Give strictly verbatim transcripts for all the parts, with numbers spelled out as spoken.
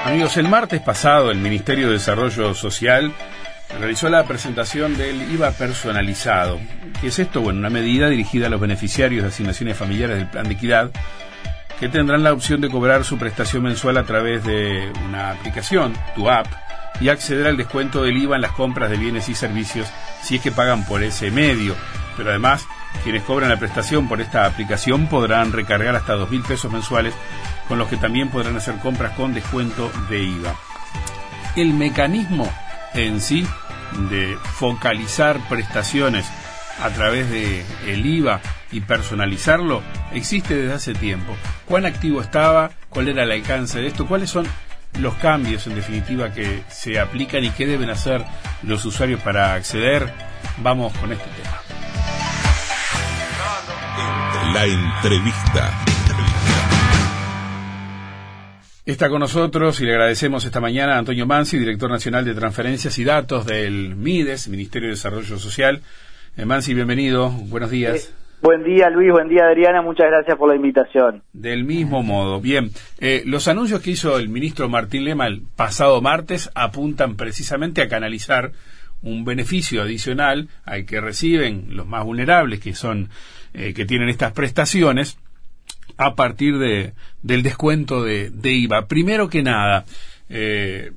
Amigos, el martes pasado el Ministerio de Desarrollo Social realizó la presentación del I V A personalizado. ¿Qué es esto? Bueno, una medida dirigida a los beneficiarios de asignaciones familiares del Plan de Equidad, que tendrán la opción de cobrar su prestación mensual a través de una aplicación, tu app, y acceder al descuento del I V A en las compras de bienes y servicios si es que pagan por ese medio. Pero además, quienes cobran la prestación por esta aplicación podrán recargar hasta dos mil pesos mensuales, con los que también podrán hacer compras con descuento de I V A. El mecanismo en sí de focalizar prestaciones a través de el I V A y personalizarlo existe desde hace tiempo. ¿Cuán activo estaba? ¿Cuál era el alcance de esto? ¿Cuáles son los cambios en definitiva que se aplican y qué deben hacer los usuarios para acceder? Vamos con este tema. La entrevista. Está con nosotros y le agradecemos esta mañana a Antonio Mansi, director nacional de Transferencias y Datos del MIDES, Ministerio de Desarrollo Social. Eh, Mansi, bienvenido, buenos días. Eh, buen día, Luis, buen día, Adriana, muchas gracias por la invitación. Del mismo modo, bien. Eh, los anuncios que hizo el ministro Martín Lema el pasado martes apuntan precisamente a canalizar un beneficio adicional al que reciben los más vulnerables, que son eh, que tienen estas prestaciones, a partir de del descuento de, de I V A. Primero que nada, eh,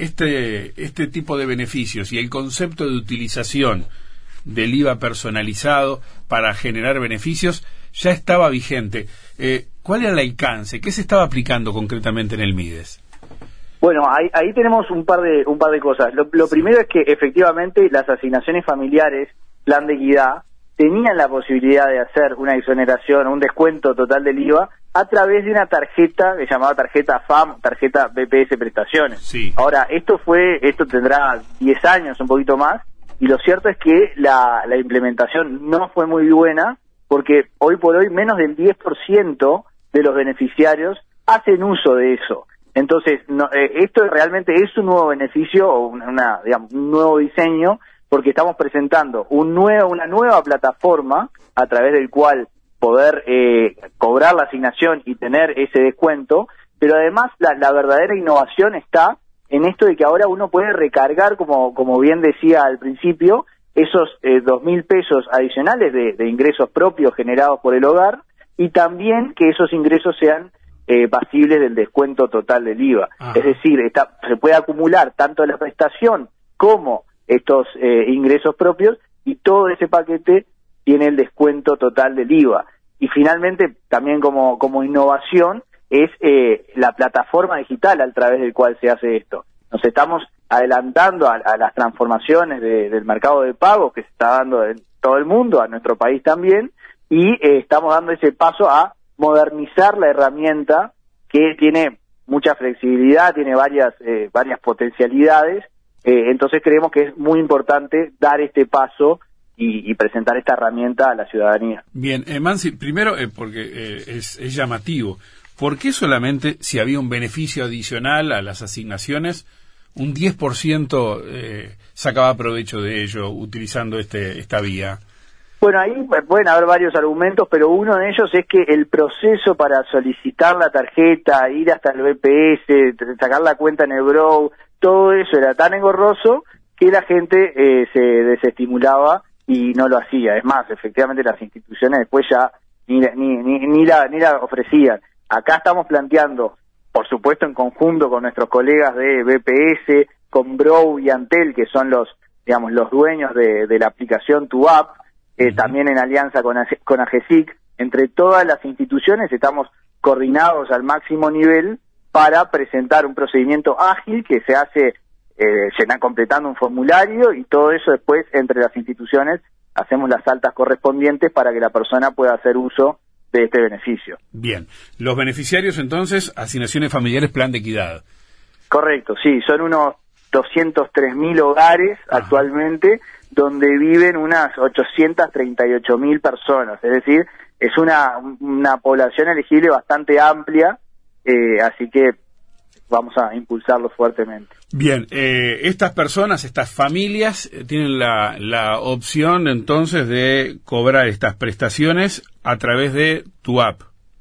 este este tipo de beneficios y el concepto de utilización del I V A personalizado para generar beneficios ya estaba vigente. Eh, ¿Cuál era el alcance? ¿Qué se estaba aplicando concretamente en el MIDES? Bueno, ahí, ahí tenemos un par de un par de cosas. Lo, lo primero es que efectivamente las asignaciones familiares, Plan de Equidad, tenían la posibilidad de hacer una exoneración o un descuento total del I V A a través de una tarjeta que se llamaba tarjeta F A M, tarjeta B P S Prestaciones. Sí. Ahora, esto fue, esto tendrá diez años, un poquito más, y lo cierto es que la, la implementación no fue muy buena, porque hoy por hoy menos del diez por ciento de los beneficiarios hacen uso de eso. Entonces, no, eh, esto realmente es un nuevo beneficio o una, una, digamos, un nuevo diseño, porque estamos presentando un nuevo, una nueva plataforma a través del cual poder eh, cobrar la asignación y tener ese descuento, pero además la, la verdadera innovación está en esto de que ahora uno puede recargar, como como bien decía al principio, esos eh, dos mil pesos adicionales de, de ingresos propios generados por el hogar, y también que esos ingresos sean eh, pasibles del descuento total del I V A. Ajá. Es decir, está, se puede acumular tanto la prestación como estos eh, ingresos propios, y todo ese paquete tiene el descuento total del I V A. Y finalmente, también como, como innovación, es eh, la plataforma digital a través del cual se hace esto. Nos estamos adelantando a, a las transformaciones de, del mercado de pagos que se está dando en todo el mundo, a nuestro país también, y eh, estamos dando ese paso a modernizar la herramienta, que tiene mucha flexibilidad, tiene varias, eh, varias potencialidades. Eh, entonces creemos que es muy importante dar este paso y, y presentar esta herramienta a la ciudadanía. Bien, eh, Mansi, primero eh, porque eh, es, es llamativo. ¿Por qué solamente, si había un beneficio adicional a las asignaciones, un diez por ciento eh, sacaba provecho de ello utilizando este esta vía? Bueno, ahí pueden haber varios argumentos, pero uno de ellos es que el proceso para solicitar la tarjeta, ir hasta el B P S, sacar la cuenta en el Brow, todo eso era tan engorroso que la gente eh, se desestimulaba y no lo hacía. Es más, efectivamente las instituciones después ya ni, ni, ni, ni, la, ni la ofrecían. Acá estamos planteando, por supuesto en conjunto con nuestros colegas de B P S, con Brow y Antel, que son los, digamos, los dueños de, de la aplicación Tu App, eh, también en alianza con, con AGESIC, entre todas las instituciones estamos coordinados al máximo nivel para presentar un procedimiento ágil que se hace eh, llenar, completando un formulario, y todo eso después entre las instituciones hacemos las altas correspondientes para que la persona pueda hacer uso de este beneficio. Bien, los beneficiarios entonces, asignaciones familiares Plan de Equidad. Correcto, sí, son unos doscientos tres mil hogares. Ajá. Actualmente, donde viven unas ochocientas treinta y ocho mil personas, es decir, es una, una población elegible bastante amplia, eh, así que vamos a impulsarlo fuertemente. Bien, eh, estas personas, estas familias, eh, tienen la, la opción entonces de cobrar estas prestaciones a través de Tu App.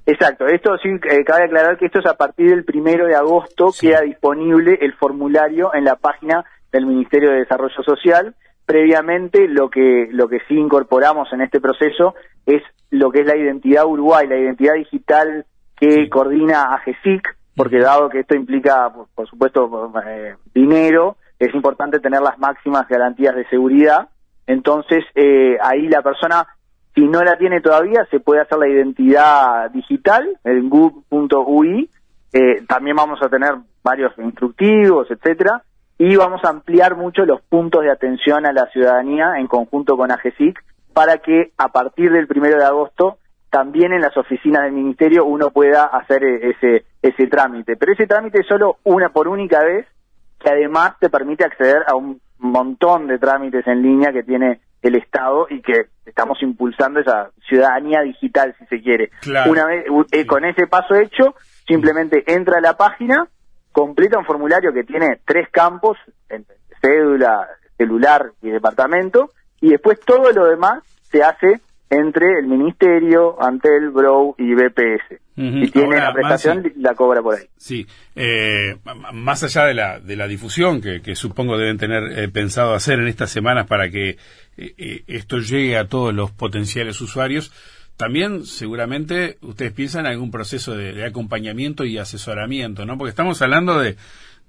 Exacto, esto sí, eh, cabe aclarar que esto es a partir del primero de agosto, sí. Queda disponible el formulario en la página del Ministerio de Desarrollo Social. Previamente, lo que lo que sí incorporamos en este proceso es lo que es la identidad Uruguay, la identidad digital que sí. coordina a GESIC, porque dado que esto implica, por, por supuesto, eh, dinero, es importante tener las máximas garantías de seguridad. Entonces, eh, ahí la persona, si no la tiene todavía, se puede hacer la identidad digital en gov punto u i. Eh, también vamos a tener varios instructivos, etcétera, y vamos a ampliar mucho los puntos de atención a la ciudadanía en conjunto con AGESIC para que a partir del primero de agosto también en las oficinas del ministerio uno pueda hacer ese ese trámite. Pero ese trámite es solo una por única vez, que además te permite acceder a un montón de trámites en línea que tiene el Estado y que estamos impulsando esa ciudadanía digital, si se quiere. Claro. Una vez eh, con ese paso hecho, simplemente entra a la página, completa un formulario que tiene tres campos, cédula, celular y departamento, y después todo lo demás se hace entre el Ministerio, Antel, Grow y B P S. Uh-huh. Si tiene Ahora, la prestación, Maxi, la cobra por ahí. Sí, eh, más allá de la de la difusión que, que supongo deben tener eh, pensado hacer en estas semanas para que eh, esto llegue a todos los potenciales usuarios, también seguramente ustedes piensan en algún proceso de, de acompañamiento y asesoramiento, ¿no? Porque estamos hablando de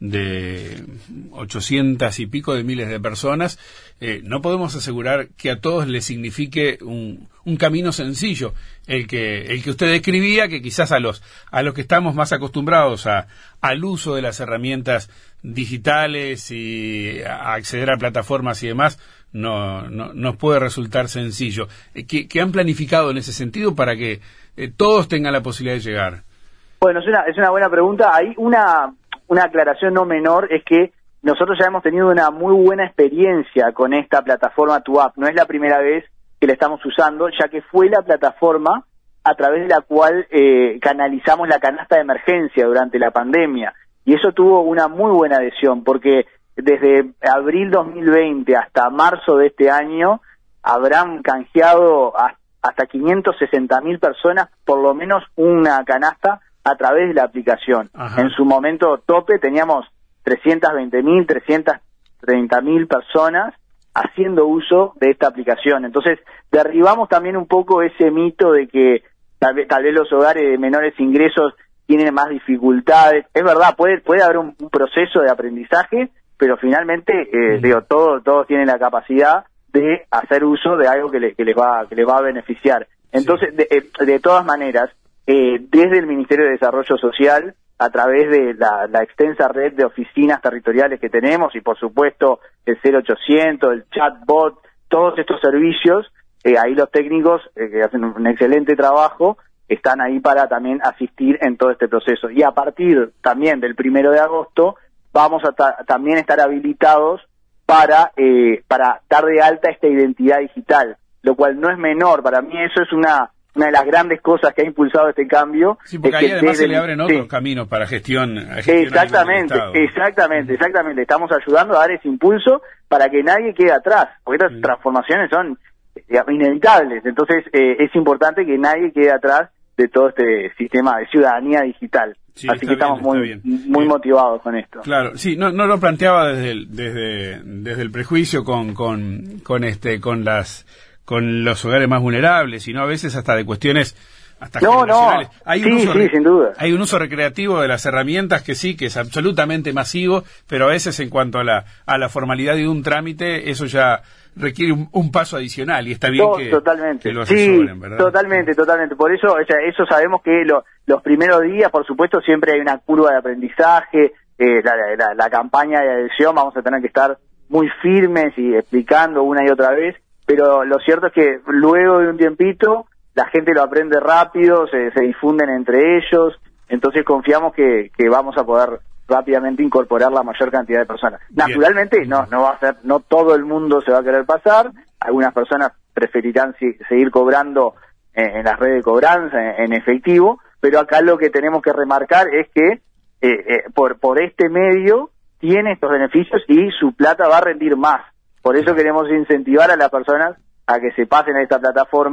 de ochocientas y pico de miles de personas, eh, no podemos asegurar que a todos les signifique un, un camino sencillo, el que el que usted describía, que quizás a los a los que estamos más acostumbrados a al uso de las herramientas digitales y a acceder a plataformas y demás, no, no nos puede resultar sencillo. ¿Qué, qué han planificado en ese sentido para que eh, todos tengan la posibilidad de llegar? Bueno, es una es una buena pregunta. Hay una Una aclaración no menor, es que nosotros ya hemos tenido una muy buena experiencia con esta plataforma TuApp. No es la primera vez que la estamos usando, ya que fue la plataforma a través de la cual eh, canalizamos la canasta de emergencia durante la pandemia. Y eso tuvo una muy buena adhesión, porque desde abril dos mil veinte hasta marzo de este año habrán canjeado hasta quinientas sesenta mil personas por lo menos una canasta a través de la aplicación. Ajá. En su momento tope teníamos trescientas veinte mil, trescientas treinta mil personas haciendo uso de esta aplicación. Entonces, derribamos también un poco ese mito de que tal vez, tal vez los hogares de menores ingresos tienen más dificultades. Es verdad, puede puede haber un, un proceso de aprendizaje, pero finalmente, eh, uh-huh. digo, todos todos tienen la capacidad de hacer uso de algo que, le, que les va que les va a beneficiar. Entonces, sí. de, eh, de todas maneras, Eh, desde el Ministerio de Desarrollo Social, a través de la, la extensa red de oficinas territoriales que tenemos y por supuesto el cero ochocientos, el chatbot, todos estos servicios, eh, ahí los técnicos eh, que hacen un excelente trabajo están ahí para también asistir en todo este proceso. Y a partir también del primero de agosto vamos a ta- también estar habilitados para, eh, para dar de alta esta identidad digital, lo cual no es menor. Para mí eso es una... una de las grandes cosas que ha impulsado este cambio. Sí, porque es ahí que además desde, se le abren otros sí. caminos para gestión. gestión exactamente, exactamente, exactamente. Estamos ayudando a dar ese impulso para que nadie quede atrás, porque estas sí. transformaciones son inevitables. Entonces eh, es importante que nadie quede atrás de todo este sistema de ciudadanía digital. Sí, Así que estamos bien, muy bien. muy bien. motivados con esto. Claro, sí, no no lo planteaba desde el, desde desde el prejuicio con con con este con las con los hogares más vulnerables, sino a veces hasta de cuestiones hasta no, generacionales. No, hay un sí, uso sí, sin duda. Hay un uso recreativo de las herramientas que sí, que es absolutamente masivo, pero a veces en cuanto a la a la formalidad de un trámite, eso ya requiere un, un paso adicional y está bien no, que, totalmente. que lo asesoren, sí, ¿verdad? Totalmente, totalmente. Por eso, o sea, eso sabemos que lo, los primeros días, por supuesto, siempre hay una curva de aprendizaje, eh, la, la, la campaña de adhesión, vamos a tener que estar muy firmes y explicando una y otra vez, pero lo cierto es que luego de un tiempito la gente lo aprende rápido, se, se difunden entre ellos, entonces confiamos que, que vamos a poder rápidamente incorporar la mayor cantidad de personas. Bien. Naturalmente no no va a ser, no todo el mundo se va a querer pasar, algunas personas preferirán si, seguir cobrando en, en las redes de cobranza, en, en efectivo, pero acá lo que tenemos que remarcar es que eh, eh, por por este medio tiene estos beneficios y su plata va a rendir más. Por eso queremos incentivar a las personas a que se pasen a esta plataforma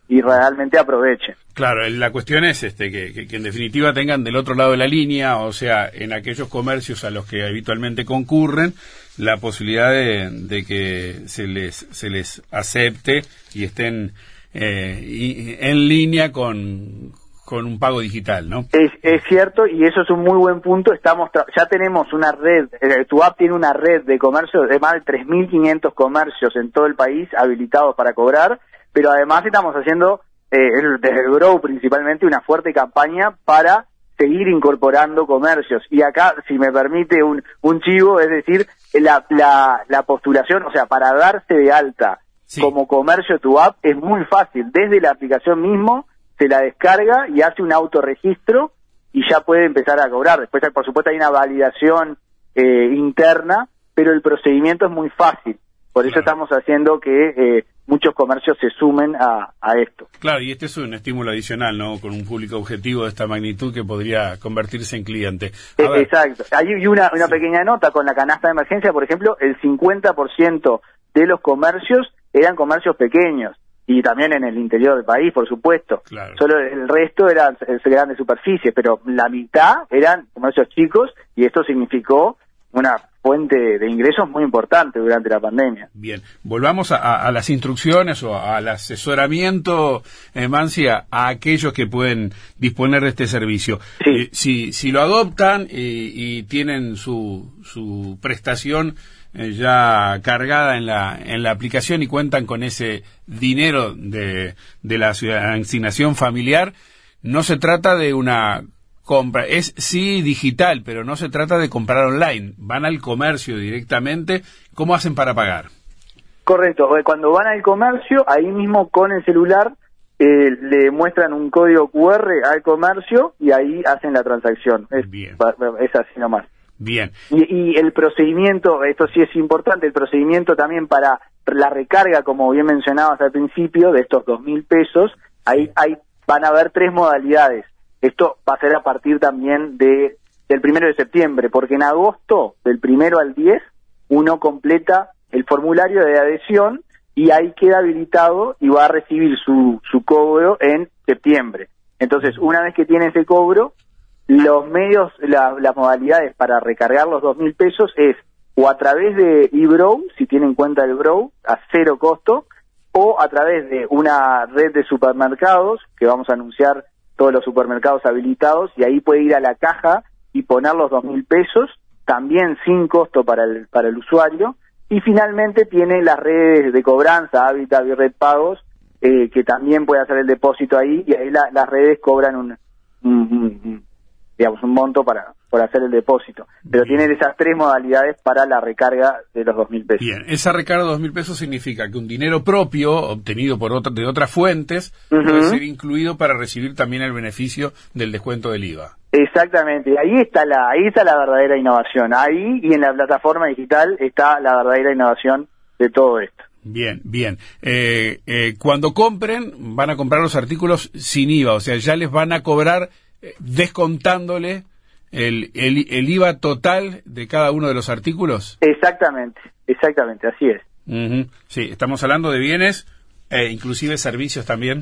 y realmente aprovechen. Claro, la cuestión es este que, que, que en definitiva tengan del otro lado de la línea, o sea, en aquellos comercios a los que habitualmente concurren, la posibilidad de, de que se les se les acepte y estén eh, y, en línea con con un pago digital, ¿no? Es, es cierto, y eso es un muy buen punto. Estamos ya tenemos una red, eh, tu app tiene una red de comercios de más de tres mil quinientos comercios en todo el país habilitados para cobrar, pero además estamos haciendo eh, desde el Grow principalmente una fuerte campaña para seguir incorporando comercios. Y acá, si me permite un, un chivo, es decir, la, la, la postulación, o sea, para darse de alta sí. como comercio tu app es muy fácil. Desde la aplicación mismo se la descarga y hace un autorregistro y ya puede empezar a cobrar. Después, por supuesto, hay una validación eh, interna, pero el procedimiento es muy fácil. Por eso claro. estamos haciendo que eh, muchos comercios se sumen a, a esto. Claro, y este es un estímulo adicional, ¿no? Con un público objetivo de esta magnitud que podría convertirse en cliente. Eh, exacto. Hay una, una sí. pequeña nota con la canasta de emergencia, por ejemplo, el cincuenta por ciento de los comercios eran comercios pequeños. Y también en el interior del país, por supuesto. Claro. Solo el resto eran grandes superficies, pero la mitad eran comercios chicos y esto significó una fuente de ingresos muy importante durante la pandemia. Bien, volvamos a, a, a las instrucciones o a, al asesoramiento, eh, Mancia, a aquellos que pueden disponer de este servicio. Sí. Eh, si, si lo adoptan y, y tienen su, su prestación eh, ya cargada en la, en la aplicación y cuentan con ese dinero de, de la asignación familiar, no se trata de una compra, es sí digital, pero no se trata de comprar online, van al comercio directamente. ¿Cómo hacen para pagar? Correcto, cuando van al comercio, ahí mismo con el celular eh, le muestran un código cu erre al comercio y ahí hacen la transacción. Es, Bien. es así nomás. Bien. Y, y el procedimiento, esto sí es importante, el procedimiento también para la recarga, como bien mencionabas al principio, de estos dos mil pesos, ahí, ahí van a haber tres modalidades. Esto va a ser a partir también de del primero de septiembre, porque en agosto, del primero al diez, uno completa el formulario de adhesión y ahí queda habilitado y va a recibir su, su cobro en septiembre. Entonces, una vez que tiene ese cobro, los medios, la, las modalidades para recargar los dos mil pesos es o a través de eBrow, si tienen cuenta del Brow, a cero costo, o a través de una red de supermercados, que vamos a anunciar todos los supermercados habilitados, y ahí puede ir a la caja y poner los dos mil pesos, también sin costo para el, para el usuario, y finalmente tiene las redes de cobranza, Habitat y Red Pagos, eh, que también puede hacer el depósito ahí, y ahí la, las redes cobran un, un, un digamos, un monto para por hacer el depósito. Pero Bien. Tienen esas tres modalidades para la recarga de los dos mil pesos. Bien, esa recarga de dos mil pesos significa que un dinero propio, obtenido por otra, de otras fuentes, uh-huh. puede ser incluido para recibir también el beneficio del descuento del I V A. Exactamente, ahí está la ahí está la verdadera innovación. Ahí y en la plataforma digital está la verdadera innovación de todo esto. Bien, bien. Eh, eh, cuando compren, van a comprar los artículos sin I V A, o sea, ya les van a cobrar eh, descontándole el, el, el I V A total de cada uno de los artículos. Exactamente, exactamente, así es. Uh-huh. Sí, estamos hablando de bienes, eh, inclusive servicios también.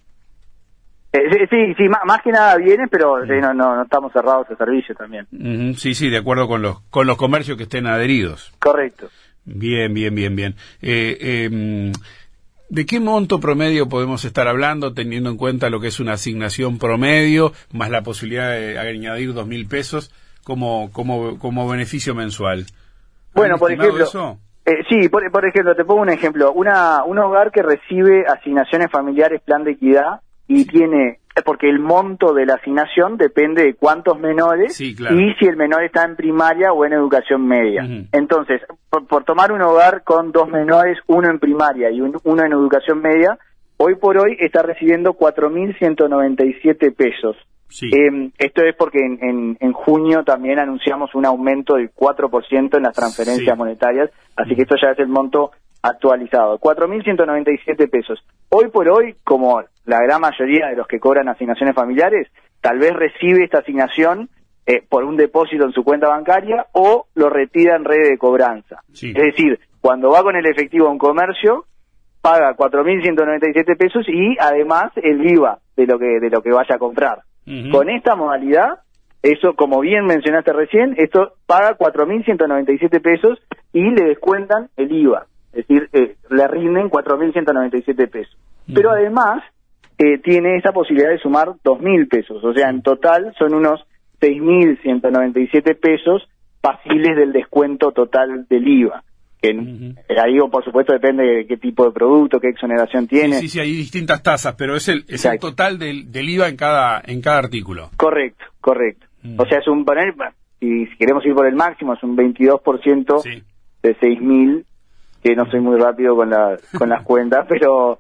Eh, sí, sí, más, más que nada bienes, pero uh-huh. sí, no, no, no estamos cerrados a servicios también. Uh-huh. Sí, sí, de acuerdo con los con los comercios que estén adheridos. Correcto. Bien, bien, bien, bien. Eh, eh, ¿De qué monto promedio podemos estar hablando, teniendo en cuenta lo que es una asignación promedio, más la posibilidad de añadir dos mil pesos como, como, como beneficio mensual? Bueno, por ejemplo, eso? Eh, sí, por, por ejemplo, te pongo un ejemplo. Una, un hogar que recibe asignaciones familiares Plan de Equidad y sí. tiene, porque el monto de la asignación depende de cuántos menores sí, claro. y si el menor está en primaria o en educación media. Uh-huh. Entonces, por, por tomar un hogar con dos menores, uno en primaria y un, uno en educación media, hoy por hoy está recibiendo cuatro mil ciento noventa y siete pesos. Sí. Eh, esto es porque en, en, en junio también anunciamos un aumento del cuatro por ciento en las transferencias sí. monetarias, así uh-huh. que esto ya es el monto actualizado, cuatro mil ciento noventa y siete pesos. Hoy por hoy, como la gran mayoría de los que cobran asignaciones familiares, tal vez recibe esta asignación eh, por un depósito en su cuenta bancaria o lo retira en red de cobranza. Sí. Es decir, cuando va con el efectivo a un comercio, paga cuatro mil ciento noventa y siete pesos y además el I V A de lo que de lo que vaya a comprar. Uh-huh. Con esta modalidad, eso, como bien mencionaste recién, esto paga cuatro mil ciento noventa y siete pesos y le descuentan el I V A, es decir, eh, le rinden cuatro mil ciento noventa y siete pesos. Uh-huh. Pero además eh, tiene esa posibilidad de sumar dos mil pesos, o sea, en total son unos seis mil ciento noventa y siete pesos pasibles del descuento total del I V A. Que uh-huh. ahí, por supuesto, depende de qué tipo de producto, qué exoneración tiene. Sí, sí, sí, hay distintas tasas, pero es el es el total del, del I V A en cada en cada artículo. Correcto, correcto. Uh-huh. O sea, es un poner, si, si queremos ir por el máximo, es un veintidós por ciento sí. de seis mil, que no soy muy rápido con la con las cuentas, pero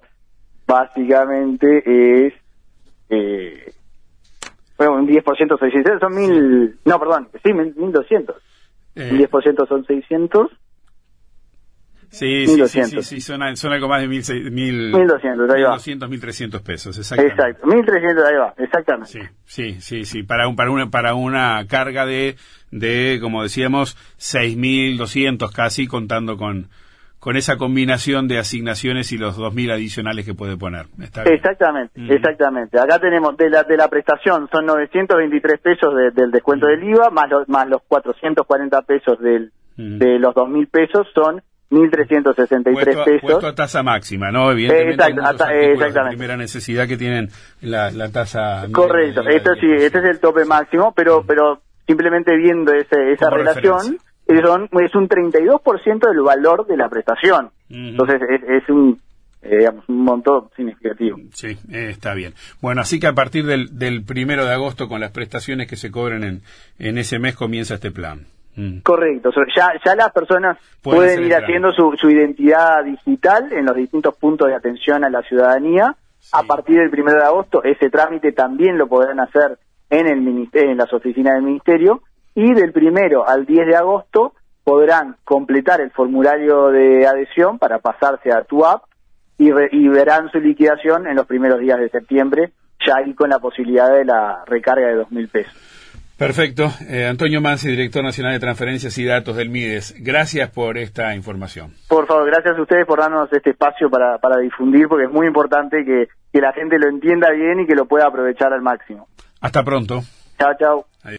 básicamente es eh, bueno, un diez por ciento seiscientos, son mil, sí. no, perdón, sí, mil doscientos. Eh. Un diez por ciento son seiscientos. Sí, sí, sí, sí, sí, son, son algo más de mil, mil, mil doscientos, ahí va. doscientos, mil trescientos pesos, exactamente. Exacto, mil trescientos, ahí va, exactamente. Sí, sí, sí, sí, para un, para una, para una carga de, de, como decíamos, seis mil doscientos casi, contando con, con esa combinación de asignaciones y los dos mil adicionales que puede poner. Está bien. Exactamente, mm. exactamente. Acá tenemos de la, de la prestación, son novecientos veintitrés pesos de, del descuento mm. del I V A, más los, más los cuatrocientos cuarenta pesos del, mm. de los dos mil pesos, son mil trescientos sesenta y tres pesos. Puesto a tasa máxima, ¿no? Evidentemente, Exacto, hay muchos a, artículos de primera necesidad que tienen la, la tasa. Correcto, esto sí, este es el tope máximo, pero, mm. pero simplemente viendo ese, esa relación, son, es un treinta y dos por ciento del valor de la prestación. Mm-hmm. Entonces, es, es un, eh, digamos, un monto significativo. Sí, eh, está bien. Bueno, así que a partir del, del primero de agosto, con las prestaciones que se cobren en, en ese mes, comienza este plan. Mm. Correcto, ya, ya las personas pueden, pueden ir haciendo su, su identidad digital en los distintos puntos de atención a la ciudadanía. Sí. A partir del primero de agosto, ese trámite también lo podrán hacer en el ministerio, en las oficinas del ministerio, y del primero al diez de agosto podrán completar el formulario de adhesión para pasarse a tu app y, re, y verán su liquidación en los primeros días de septiembre, ya ahí con la posibilidad de la recarga de dos mil pesos. Perfecto. Eh, Antonio Mansi, director nacional de transferencias y datos del MIDES. Gracias por esta información. Por favor, gracias a ustedes por darnos este espacio para, para difundir, porque es muy importante que, que la gente lo entienda bien y que lo pueda aprovechar al máximo. Hasta pronto. Chao, chao. Adiós.